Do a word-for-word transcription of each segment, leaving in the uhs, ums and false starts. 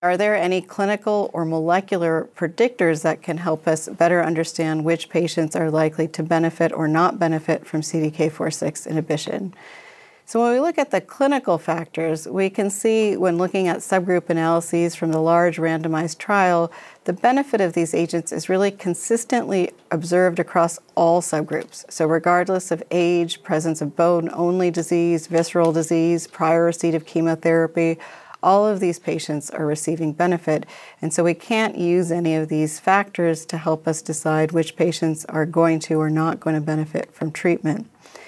Are there any clinical or molecular predictors that can help us better understand which patients are likely to benefit or not benefit from C D K four six inhibition? So when we look at the clinical factors, we can see when looking at subgroup analyses from the large randomized trial, the benefit of these agents is really consistently observed across all subgroups. So regardless of age, presence of bone-only disease, visceral disease, prior receipt of chemotherapy, all of these patients are receiving benefit. And so we can't use any of these factors to help us decide which patients are going to or not going to benefit from treatment.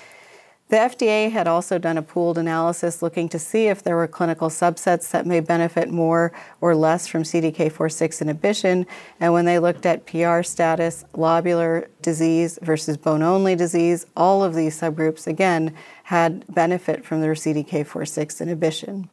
The F D A had also done a pooled analysis looking to see if there were clinical subsets that may benefit more or less from C D K four six inhibition. And when they looked at P R status, lobular disease versus bone-only disease, all of these subgroups, again, had benefit from their C D K four six inhibition.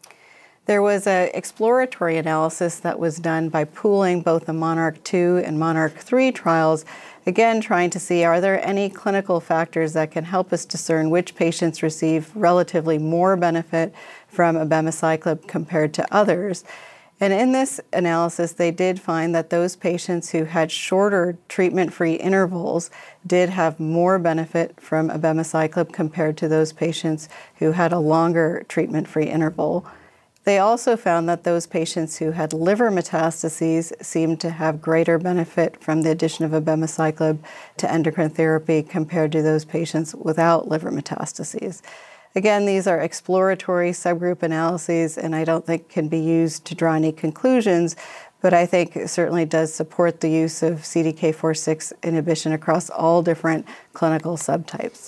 There was an exploratory analysis that was done by pooling both the MONARCH two and MONARCH three trials, again trying to see are there any clinical factors that can help us discern which patients receive relatively more benefit from abemaciclib compared to others. And in this analysis, they did find that those patients who had shorter treatment-free intervals did have more benefit from abemaciclib compared to those patients who had a longer treatment-free interval. They also found that those patients who had liver metastases seemed to have greater benefit from the addition of abemaciclib to endocrine therapy compared to those patients without liver metastases. Again, these are exploratory subgroup analyses, and I don't think can be used to draw any conclusions, but I think it certainly does support the use of C D K four six inhibition across all different clinical subtypes.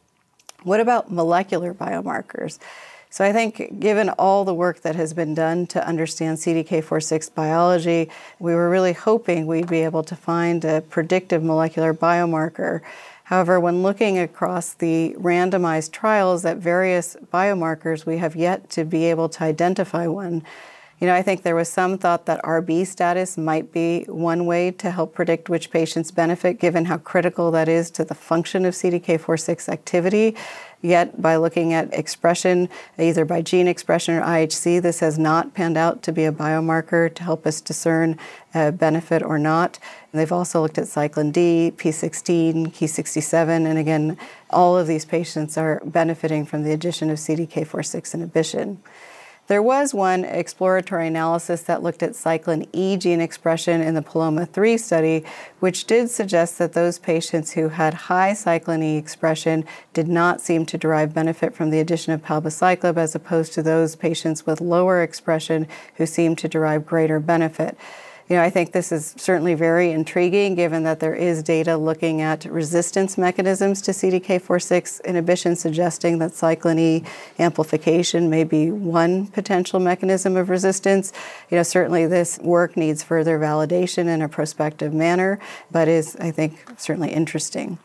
What about molecular biomarkers? So I think given all the work that has been done to understand C D K four six biology, we were really hoping we'd be able to find a predictive molecular biomarker. However, when looking across the randomized trials at various biomarkers, we have yet to be able to identify one. You know, I think there was some thought that R B status might be one way to help predict which patients benefit, given how critical that is to the function of C D K four six activity. Yet, by looking at expression, either by gene expression or I H C, this has not panned out to be a biomarker to help us discern uh, benefit or not. And they've also looked at cyclin D, P sixteen, Ki sixty-seven, and again, all of these patients are benefiting from the addition of C D K four six inhibition. There was one exploratory analysis that looked at cyclin E gene expression in the PALOMA three study, which did suggest that those patients who had high cyclin E expression did not seem to derive benefit from the addition of palbociclib, as opposed to those patients with lower expression who seemed to derive greater benefit. You know, I think this is certainly very intriguing, given that there is data looking at resistance mechanisms to C D K four six inhibition, suggesting that cyclin E amplification may be one potential mechanism of resistance. You know, certainly this work needs further validation in a prospective manner, but is, I think, certainly interesting.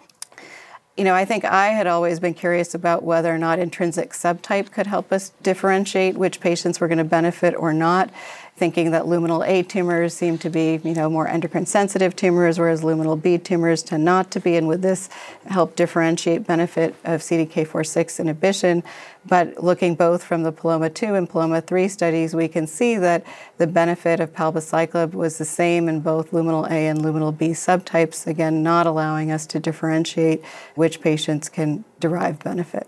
You know, I think I had always been curious about whether or not intrinsic subtype could help us differentiate which patients were going to benefit or not, thinking that luminal A tumors seem to be, you know, more endocrine sensitive tumors, whereas luminal B tumors tend not to be, and would this help differentiate benefit of C D K four six inhibition? But looking both from the PALOMA two and PALOMA three studies, we can see that the benefit of palbociclib was the same in both luminal A and luminal B subtypes, again, not allowing us to differentiate which patients can derive benefit.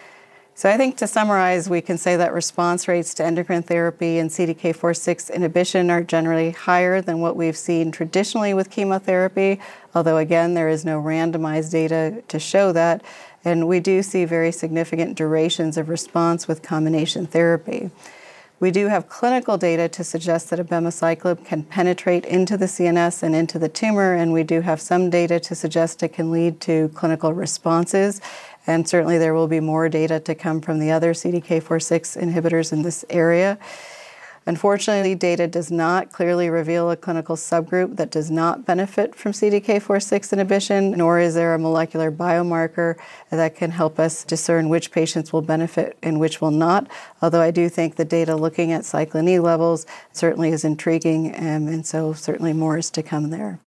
So I think to summarize, we can say that response rates to endocrine therapy and C D K four six inhibition are generally higher than what we've seen traditionally with chemotherapy, although again, there is no randomized data to show that. And we do see very significant durations of response with combination therapy. We do have clinical data to suggest that abemaciclib can penetrate into the C N S and into the tumor, and we do have some data to suggest it can lead to clinical responses. And certainly there will be more data to come from the other C D K four six inhibitors in this area. Unfortunately, data does not clearly reveal a clinical subgroup that does not benefit from C D K four six inhibition, nor is there a molecular biomarker that can help us discern which patients will benefit and which will not, although I do think the data looking at cyclin E levels certainly is intriguing, um, and so certainly more is to come there.